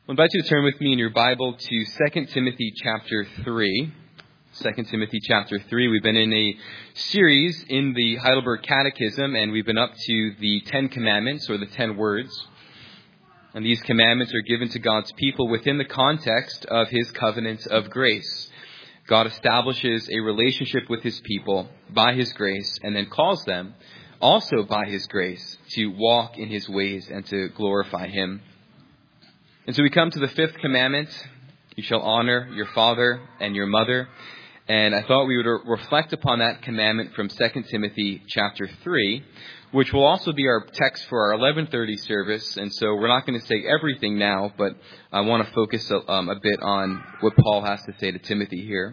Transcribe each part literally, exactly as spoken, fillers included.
I invite you to turn with me in your Bible to Second Timothy chapter three. Second Timothy chapter three. We've been in a series in the Heidelberg Catechism, and we've been up to the Ten Commandments, or the Ten Words. And these commandments are given to God's people within the context of His covenant of grace. God establishes a relationship with His people by His grace, and then calls them, also by His grace, to walk in His ways and to glorify Him. And so we come to the fifth commandment: you shall honor your father and your mother. And I thought we would re- reflect upon that commandment from Second Timothy chapter three, which will also be our text for our eleven thirty service. And so we're not going to say everything now, but I want to focus a, um, a bit on what Paul has to say to Timothy here.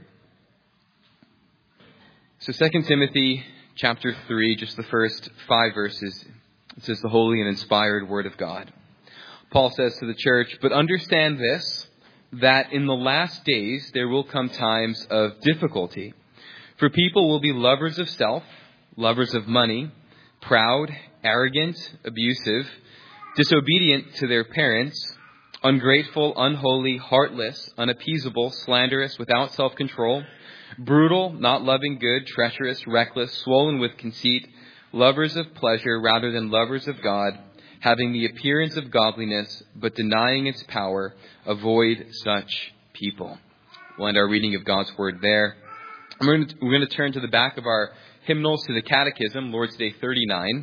So Second Timothy chapter three, just the first five verses, it says the holy and inspired word of God. Paul says to the church, "But understand this, that in the last days there will come times of difficulty. For people will be lovers of self, lovers of money, proud, arrogant, abusive, disobedient to their parents, ungrateful, unholy, heartless, unappeasable, slanderous, without self-control, brutal, not loving good, treacherous, reckless, swollen with conceit, lovers of pleasure rather than lovers of God, having the appearance of godliness, but denying its power. Avoid such people." We'll end our reading of God's Word there. We're going, to, we're going to turn to the back of our hymnals to the Catechism, Lord's Day thirty-nine,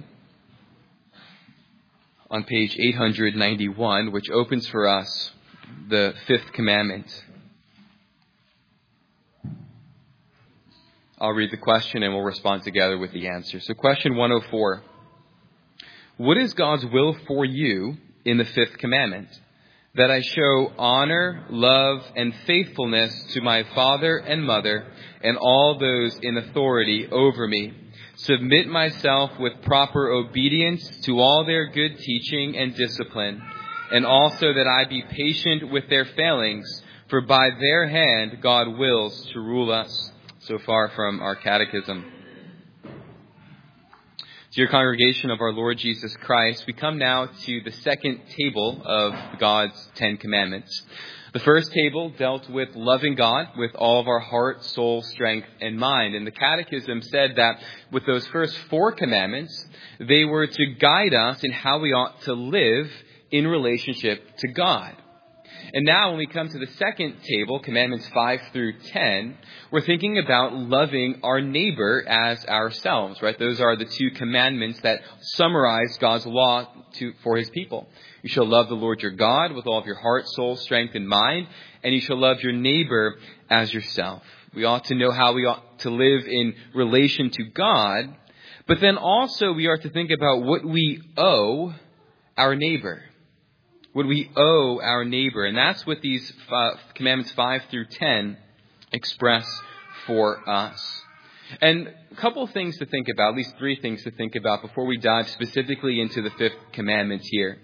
on page eight hundred ninety-one, which opens for us the fifth commandment. I'll read the question and we'll respond together with the answer. So question one oh four. What is God's will for you in the fifth commandment? That I show honor, love, and faithfulness to my father and mother and all those in authority over me. Submit myself with proper obedience to all their good teaching and discipline, and also that I be patient with their failings, for by their hand God wills to rule us. So far from our catechism. Dear congregation of our Lord Jesus Christ, we come now to the second table of God's Ten Commandments. The first table dealt with loving God with all of our heart, soul, strength, and mind. And the Catechism said that with those first four commandments, they were to guide us in how we ought to live in relationship to God. And now when we come to the second table, commandments five through ten, we're thinking about loving our neighbor as ourselves, right? Those are the two commandments that summarize God's law to, for His people. You shall love the Lord your God with all of your heart, soul, strength, and mind, and you shall love your neighbor as yourself. We ought to know how we ought to live in relation to God, but then also we are to think about what we owe our neighbor. What we owe our neighbor. And that's what these uh, commandments five through ten express for us. And a couple of things to think about, at least three things to think about before we dive specifically into the fifth commandment here.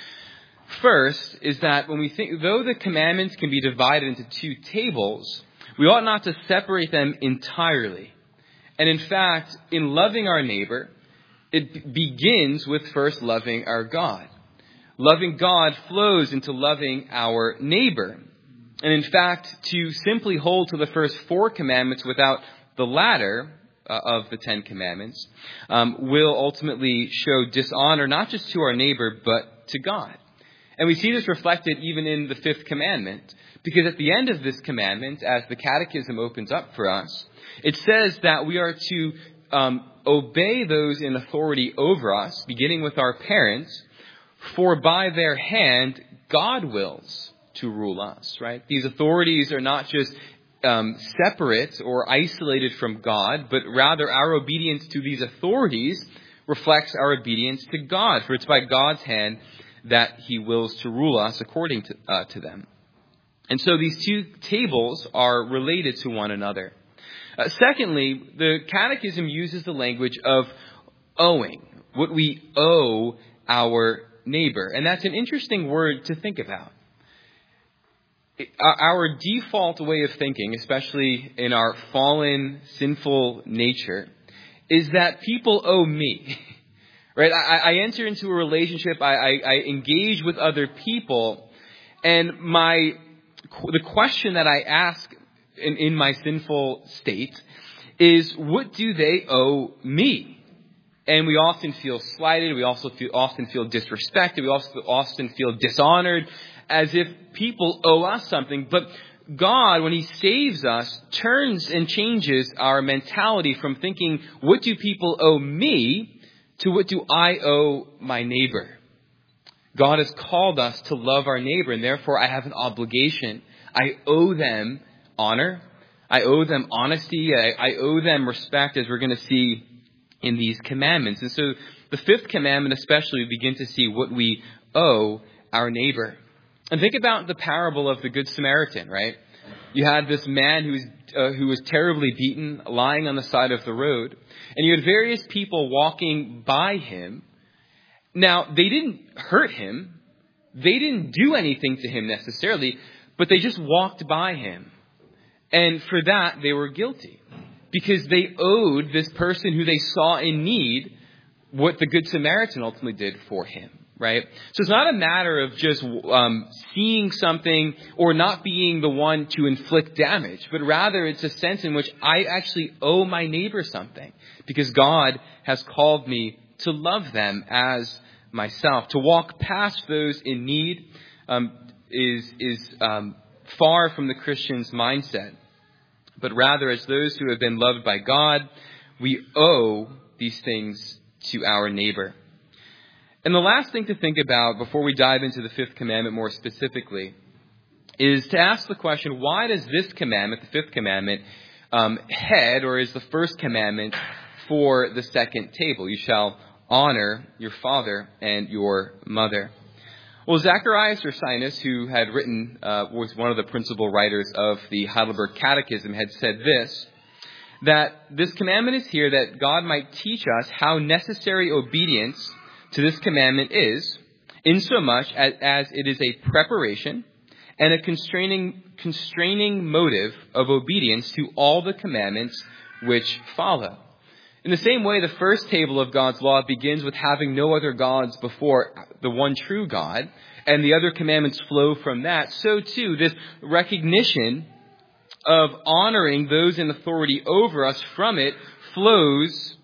First is that when we think, though the commandments can be divided into two tables, we ought not to separate them entirely. And in fact, in loving our neighbor, it begins with first loving our God. Loving God flows into loving our neighbor. And in fact, to simply hold to the first four commandments without the latter uh, of the Ten Commandments um, will ultimately show dishonor not just to our neighbor, but to God. And we see this reflected even in the fifth commandment, because at the end of this commandment, as the Catechism opens up for us, it says that we are to um, obey those in authority over us, beginning with our parents, for by their hand, God wills to rule us, right? These authorities are not just um, separate or isolated from God, but rather our obedience to these authorities reflects our obedience to God. For it's by God's hand that He wills to rule us according to, uh, to them. And so these two tables are related to one another. Uh, secondly, the Catechism uses the language of owing, what we owe our neighbor. And that's an interesting word to think about. Our default way of thinking, especially in our fallen, sinful nature, is that people owe me. Right? I, I enter into a relationship, I, I, I engage with other people, And my the question that I ask in, in my sinful state is, what do they owe me? And we often feel slighted. We also feel, often feel disrespected. We also often feel dishonored, as if people owe us something. But God, when He saves us, turns and changes our mentality from thinking, what do people owe me, to what do I owe my neighbor? God has called us to love our neighbor, and therefore I have an obligation. I owe them honor. I owe them honesty. I, I owe them respect, as we're going to see in these commandments. And so the fifth commandment especially, we begin to see what we owe our neighbor. And think about the parable of the Good Samaritan, right? You had this man who was, uh, who was terribly beaten, lying on the side of the road. And you had various people walking by him. Now, they didn't hurt him. They didn't do anything to him necessarily, but they just walked by him. And for that, they were guilty, because they owed this person who they saw in need what the Good Samaritan ultimately did for him, right? So it's not a matter of just um, seeing something or not being the one to inflict damage, but rather it's a sense in which I actually owe my neighbor something, because God has called me to love them as myself. To walk past those in need um, is is um, far from the Christian's mindset, but rather, as those who have been loved by God, we owe these things to our neighbor. And the last thing to think about before we dive into the fifth commandment more specifically is to ask the question, why does this commandment, the fifth commandment, um, head or is the first commandment for the second table? You shall honor your father and your mother. Well, Zacharias Ursinus, who had written, uh, was one of the principal writers of the Heidelberg Catechism, had said this, that this commandment is here that God might teach us how necessary obedience to this commandment is, insomuch as, as it is a preparation and a constraining, constraining motive of obedience to all the commandments which follow. In the same way, the first table of God's law begins with having no other gods before the one true God, and the other commandments flow from that. So too, this recognition of honoring those in authority over us from it flows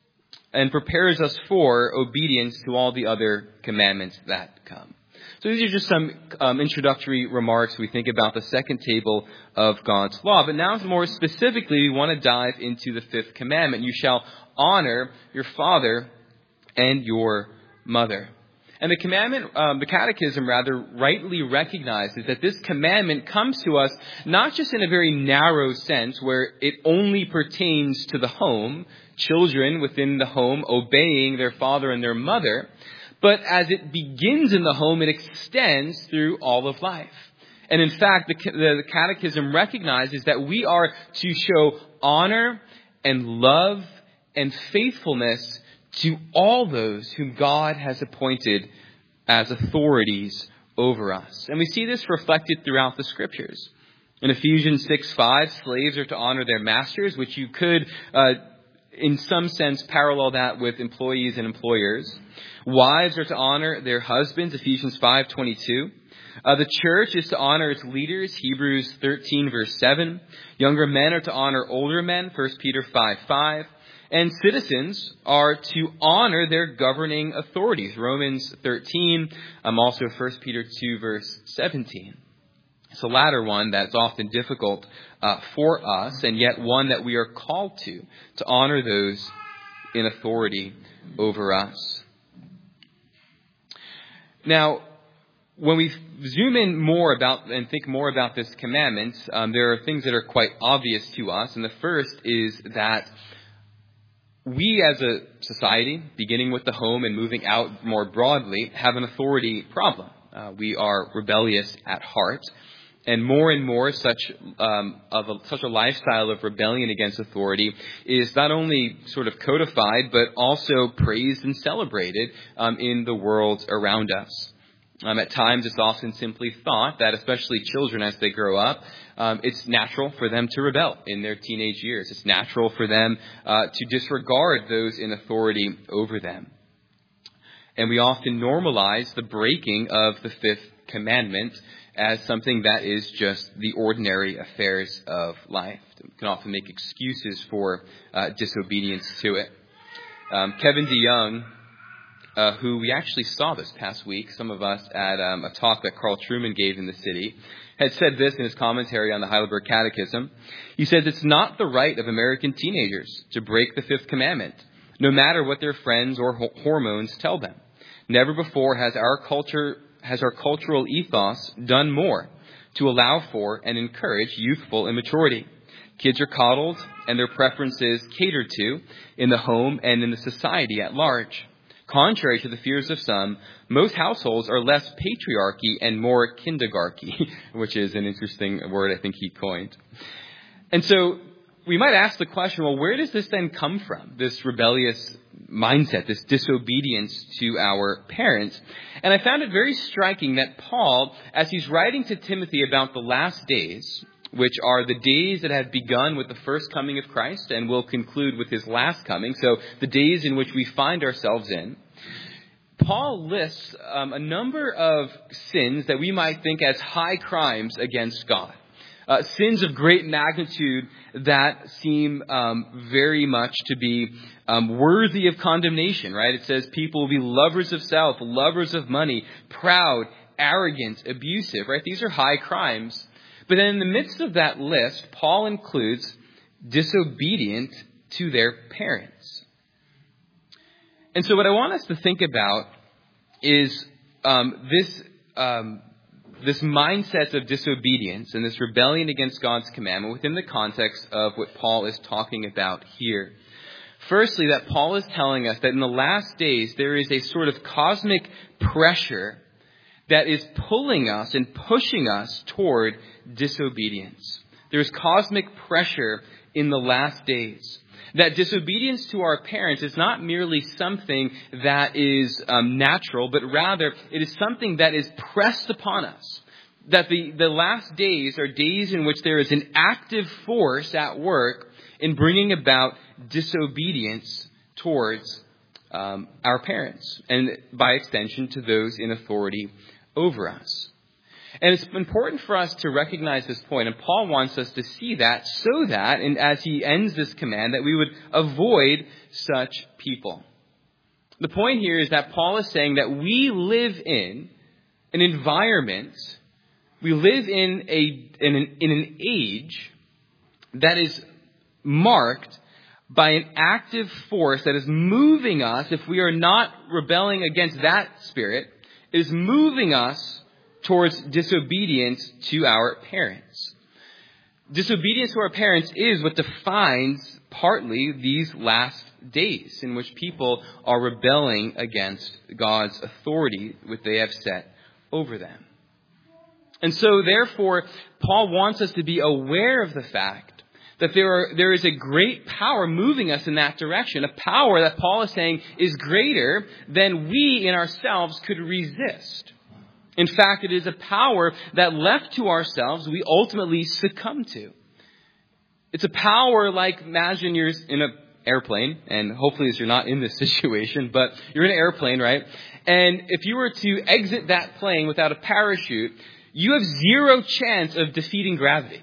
and prepares us for obedience to all the other commandments that come. So these are just some um, introductory remarks. We think about the second table of God's law. But now more specifically, we want to dive into the fifth commandment. You shall honor your father and your mother. And the commandment, um, the catechism rather, rightly recognizes that this commandment comes to us not just in a very narrow sense where it only pertains to the home, children within the home obeying their father and their mother, but as it begins in the home, it extends through all of life. And in fact, the, the Catechism recognizes that we are to show honor and love and faithfulness to all those whom God has appointed as authorities over us. And we see this reflected throughout the Scriptures. In Ephesians six five, slaves are to honor their masters, which you could uh, in some sense parallel that with employees and employers. Wives are to honor their husbands, Ephesians five twenty-two. Uh, the church is to honor its leaders, Hebrews thirteen verse seven. Younger men are to honor older men, First Peter five five. And citizens are to honor their governing authorities, Romans thirteen, um, also First Peter two verse seventeen. It's the latter one that's often difficult uh, for us, and yet one that we are called to, to honor those in authority over us. Now, when we zoom in more about and think more about this commandment, um, there are things that are quite obvious to us. And the first is that we as a society, beginning with the home and moving out more broadly, have an authority problem. Uh, we are rebellious at heart. And more and more such um, of a, such a lifestyle of rebellion against authority is not only sort of codified, but also praised and celebrated um, in the world around us. Um, at times, it's often simply thought that, especially children as they grow up, um, it's natural for them to rebel in their teenage years. It's natural for them uh, to disregard those in authority over them. And we often normalize the breaking of the fifth commandment as something that is just the ordinary affairs of life. We can often make excuses for uh, disobedience to it. Um, Kevin DeYoung, uh, who we actually saw this past week, some of us at um, a talk that Carl Trueman gave in the city, had said this in his commentary on the Heidelberg Catechism. He says, "It's not the right of American teenagers to break the fifth commandment, no matter what their friends or ho- hormones tell them. Never before has our culture, has our cultural ethos done more to allow for and encourage youthful immaturity. Kids are coddled and their preferences catered to in the home and in the society at large. Contrary to the fears of some, most households are less patriarchy and more kindergarchy," which is an interesting word I think he coined. And so we might ask the question, well, where does this then come from, this rebellious mindset, this disobedience to our parents? And I found it very striking that Paul, as he's writing to Timothy about the last days, which are the days that have begun with the first coming of Christ and will conclude with his last coming, so the days in which we find ourselves in, Paul lists um, a number of sins that we might think as high crimes against God. Uh, sins of great magnitude that seem um, very much to be um, worthy of condemnation, right? It says people will be lovers of self, lovers of money, proud, arrogant, abusive, right? These are high crimes. But then in the midst of that list, Paul includes disobedient to their parents. And so what I want us to think about is um, this um, this mindset of disobedience and this rebellion against God's commandment within the context of what Paul is talking about here. Firstly, that Paul is telling us that in the last days there is a sort of cosmic pressure that is pulling us and pushing us toward disobedience. There's cosmic pressure in the last days. That disobedience to our parents is not merely something that is um, natural, but rather it is something that is pressed upon us. That the, the last days are days in which there is an active force at work in bringing about disobedience towards um, our parents, and by extension to those in authority over us. And it's important for us to recognize this point, and Paul wants us to see that so that, and as he ends this command, that we would avoid such people. The point here is that Paul is saying that we live in an environment, we live in a in an, in an age that is marked by an active force that is moving us, if we are not rebelling against that spirit, is moving us towards disobedience to our parents. Disobedience to our parents is what defines partly these last days in which people are rebelling against God's authority which they have set over them. And so therefore, Paul wants us to be aware of the fact that there are, there is a great power moving us in that direction, a power that Paul is saying is greater than we in ourselves could resist. In fact, it is a power that left to ourselves, we ultimately succumb to. It's a power like, imagine you're in an airplane, and hopefully you're not in this situation, but you're in an airplane, right? And if you were to exit that plane without a parachute, you have zero chance of defeating gravity.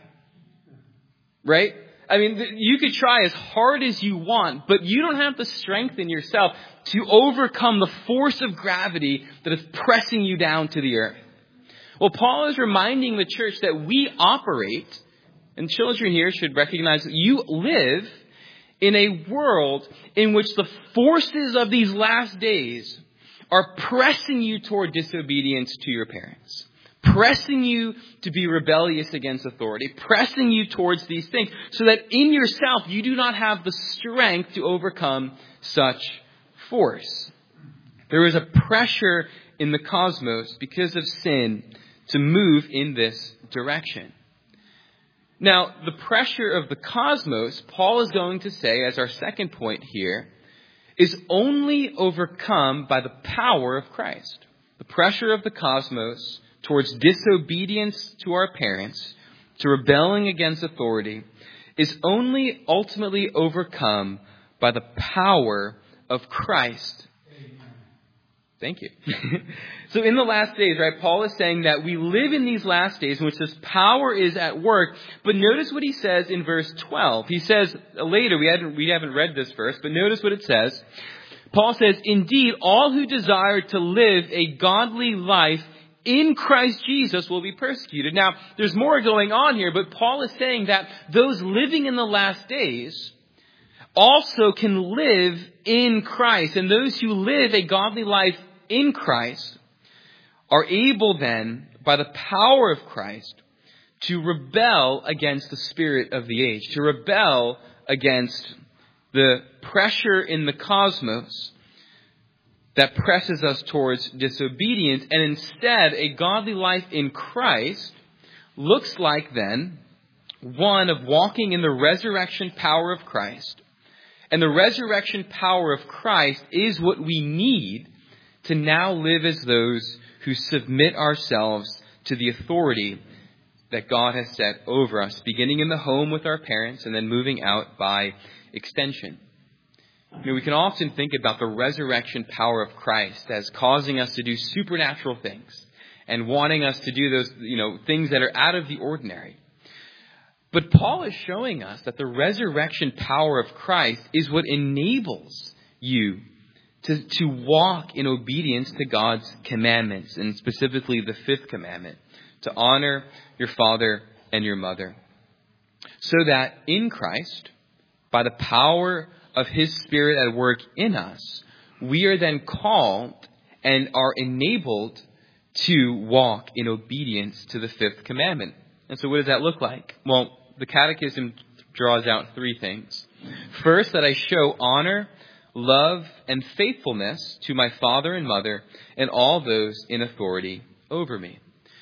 Right? I mean, you could try as hard as you want, but you don't have the strength in yourself to overcome the force of gravity that is pressing you down to the earth. Well, Paul is reminding the church that we operate, and children here should recognize that you live in a world in which the forces of these last days are pressing you toward disobedience to your parents. Pressing you to be rebellious against authority, pressing you towards these things so that in yourself you do not have the strength to overcome such force. There is a pressure in the cosmos because of sin to move in this direction. Now, the pressure of the cosmos, Paul is going to say as our second point here, is only overcome by the power of Christ. The pressure of the cosmos towards disobedience to our parents, to rebelling against authority, is only ultimately overcome by the power of Christ. Thank you. So in the last days, right, Paul is saying that we live in these last days in which this power is at work. But notice what he says in verse twelve. He says later, we haven't, we haven't read this verse, but notice what it says. Paul says, indeed, all who desire to live a godly life in Christ Jesus will be persecuted. Now, there's more going on here, but Paul is saying that those living in the last days also can live in Christ. And those who live a godly life in Christ are able then, by the power of Christ, to rebel against the spirit of the age, to rebel against the pressure in the cosmos that presses us towards disobedience. And instead, a godly life in Christ looks like then one of walking in the resurrection power of Christ. And the resurrection power of Christ is what we need to now live as those who submit ourselves to the authority that God has set over us, beginning in the home with our parents and then moving out by extension. You know, we can often think about the resurrection power of Christ as causing us to do supernatural things and wanting us to do those, you know, things that are out of the ordinary. But Paul is showing us that the resurrection power of Christ is what enables you to, to walk in obedience to God's commandments, and specifically the fifth commandment, to honor your father and your mother. So that in Christ, by the power of his Spirit at work in us, we are then called and are enabled to walk in obedience to the fifth commandment. And so what does that look like? Well, the Catechism draws out three things. First, that I show honor, love, and faithfulness to my father and mother and all those in authority over me.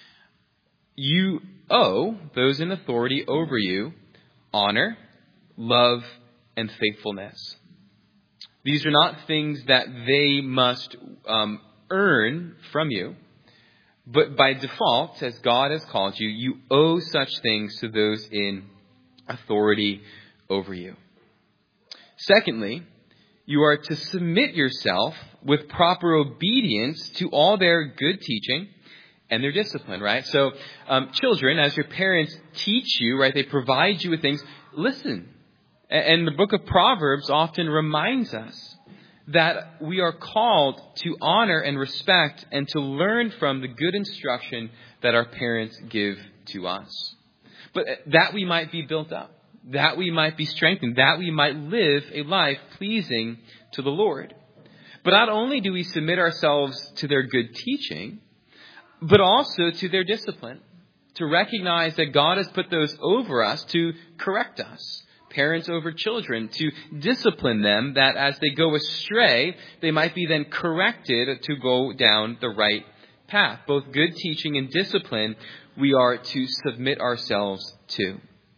You owe those in authority over you honor, love, and faithfulness. These are not things that they must um, earn from you, but by default, as God has called you, you owe such things to those in authority over you. Secondly, you are to submit yourself with proper obedience to all their good teaching and their discipline, right? So, um, children, as your parents teach you, right, they provide you with things, listen. And the book of Proverbs often reminds us that we are called to honor and respect and to learn from the good instruction that our parents give to us. But that we might be built up, that we might be strengthened, that we might live a life pleasing to the Lord. But not only do we submit ourselves to their good teaching, but also to their discipline, to recognize that God has put those over us to correct us. Parents over children, to discipline them, that as they go astray, they might be then corrected to go down the right path. Both good teaching and discipline we are to submit ourselves to.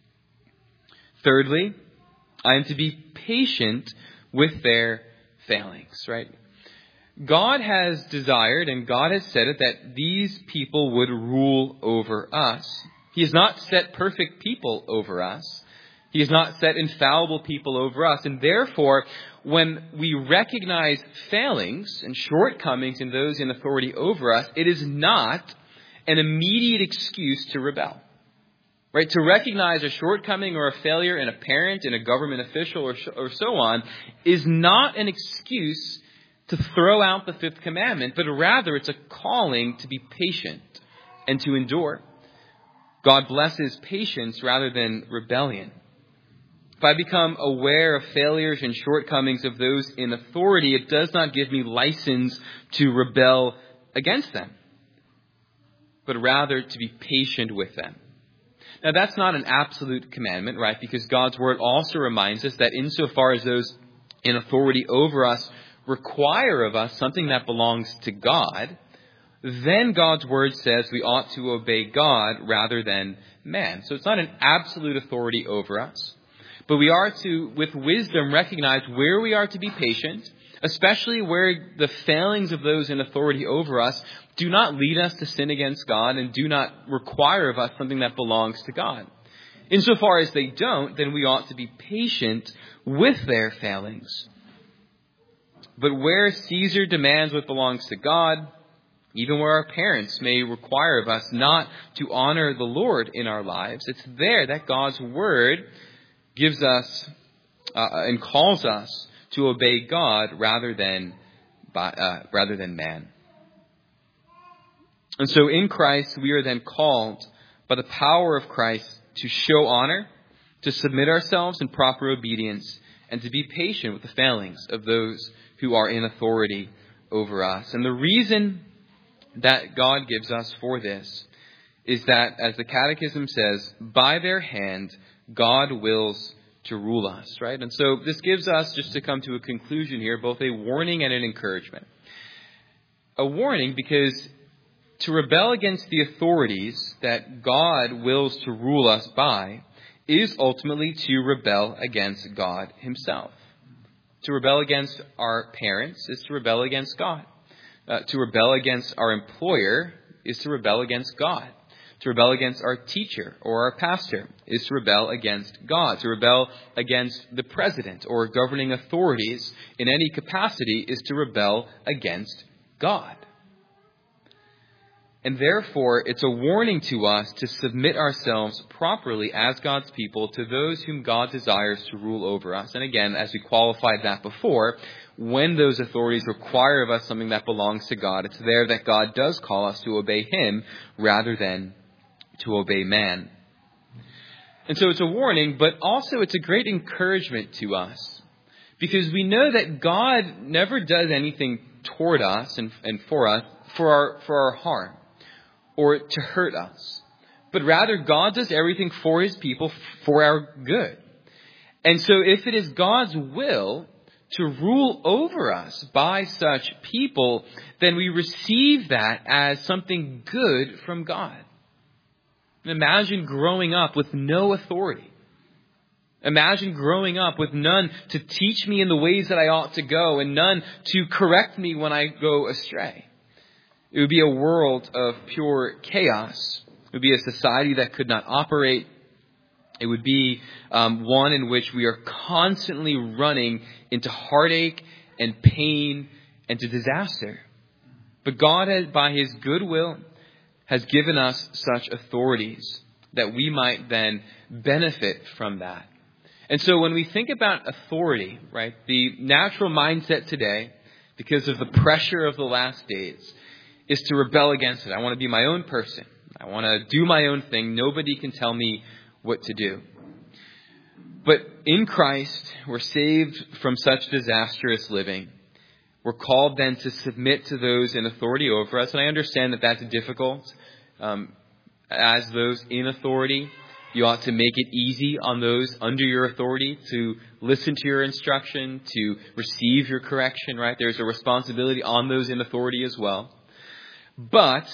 Thirdly, I am to be patient with their failings, right? God has desired and God has said it that these people would rule over us. He has not set perfect people over us. He has not set infallible people over us. And therefore, when we recognize failings and shortcomings in those in authority over us, it is not an immediate excuse to rebel. Right? To recognize a shortcoming or a failure in a parent, in a government official, or, or so on, is not an excuse to throw out the fifth commandment, but rather it's a calling to be patient and to endure. God blesses patience rather than rebellion. If I become aware of failures and shortcomings of those in authority, it does not give me license to rebel against them, but rather to be patient with them. Now, that's not an absolute commandment, right? Because God's word also reminds us that insofar as those in authority over us require of us something that belongs to God, then God's word says we ought to obey God rather than man. So it's not an absolute authority over us. But we are to, with wisdom, recognize where we are to be patient, especially where the failings of those in authority over us do not lead us to sin against God and do not require of us something that belongs to God. Insofar as they don't, then we ought to be patient with their failings. But where Caesar demands what belongs to God, even where our parents may require of us not to honor the Lord in our lives, it's there that God's word gives us uh, and calls us to obey God rather than by, uh, rather than man. And so in Christ, we are then called by the power of Christ to show honor, to submit ourselves in proper obedience, and to be patient with the failings of those who are in authority over us. And the reason that God gives us for this is that, as the Catechism says, by their hand, God wills to rule us, right? And so this gives us, just to come to a conclusion here, both a warning and an encouragement. A warning because to rebel against the authorities that God wills to rule us by is ultimately to rebel against God himself. To rebel against our parents is to rebel against God. Uh, to rebel against our employer is to rebel against God. To rebel against our teacher or our pastor is to rebel against God. To rebel against the president or governing authorities in any capacity is to rebel against God. And therefore, it's a warning to us to submit ourselves properly as God's people to those whom God desires to rule over us. And again, as we qualified that before, when those authorities require of us something that belongs to God, it's there that God does call us to obey him rather than to obey man. And so it's a warning, but also it's a great encouragement to us, because we know that God never does anything toward us and, and for us for our for our harm or to hurt us, but rather God does everything for his people for our good. And so if it is God's will to rule over us by such people, then we receive that as something good from God. Imagine growing up with no authority. Imagine growing up with none to teach me in the ways that I ought to go and none to correct me when I go astray. It would be a world of pure chaos. It would be a society that could not operate. It would be um, one in which we are constantly running into heartache and pain and to disaster. But God, has, by his good will, has given us such authorities that we might then benefit from that. And so when we think about authority, right, the natural mindset today, because of the pressure of the last days, is to rebel against it. I want to be my own person. I want to do my own thing. Nobody can tell me what to do. But in Christ, we're saved from such disastrous living. We're called then to submit to those in authority over us. And I understand that that's difficult. Um, as those in authority, you ought to make it easy on those under your authority to listen to your instruction, to receive your correction, right? There's a responsibility on those in authority as well. But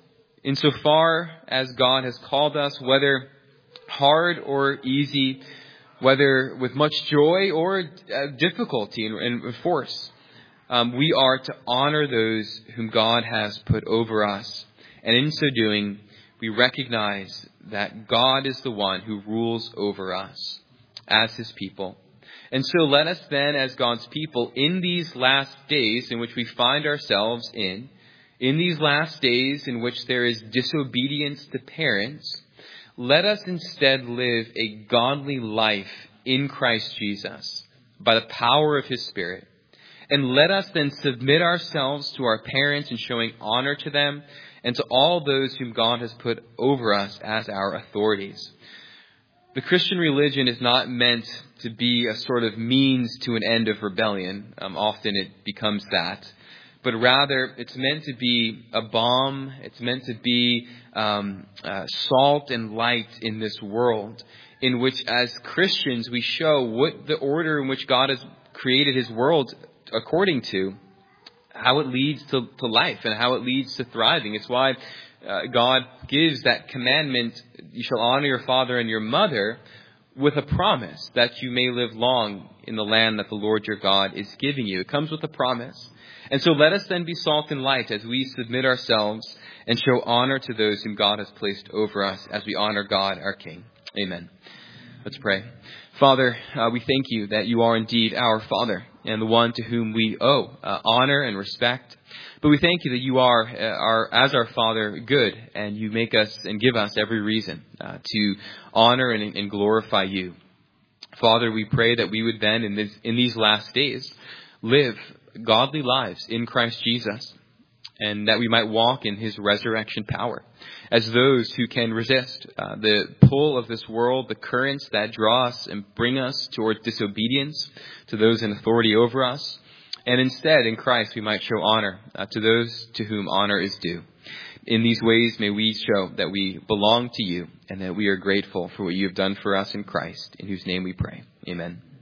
insofar as God has called us, whether hard or easy, whether with much joy or uh, difficulty and, and force, um, we are to honor those whom God has put over us. And in so doing, we recognize that God is the one who rules over us as his people. And so let us then, as God's people, in these last days in which we find ourselves in, in these last days in which there is disobedience to parents, let us instead live a godly life in Christ Jesus by the power of his Spirit. And let us then submit ourselves to our parents in showing honor to them and to all those whom God has put over us as our authorities. The Christian religion is not meant to be a sort of means to an end of rebellion. Um, often it becomes that. But rather, it's meant to be a balm. It's meant to be um, uh, salt and light in this world, in which as Christians we show what the order in which God has created his world according to, how it leads to, to life and how it leads to thriving. It's why uh, God gives that commandment, you shall honor your father and your mother, with a promise that you may live long in the land that the Lord your God is giving you. It comes with a promise. And so let us then be salt and light as we submit ourselves and show honor to those whom God has placed over us as we honor God, our King. Amen. Let's pray. Father, uh, we thank you that you are indeed our Father. and the one to whom we owe uh, honor and respect. But we thank you that you are, uh, are, as our Father, good, and you make us and give us every reason uh, to honor and, and glorify you. Father, we pray that we would then, in, this, in these last days, live godly lives in Christ Jesus, and that we might walk in his resurrection power as those who can resist uh, the pull of this world, the currents that draw us and bring us towards disobedience to those in authority over us. And instead, in Christ, we might show honor uh, to those to whom honor is due. In these ways, may we show that we belong to you and that we are grateful for what you have done for us in Christ, in whose name we pray. Amen.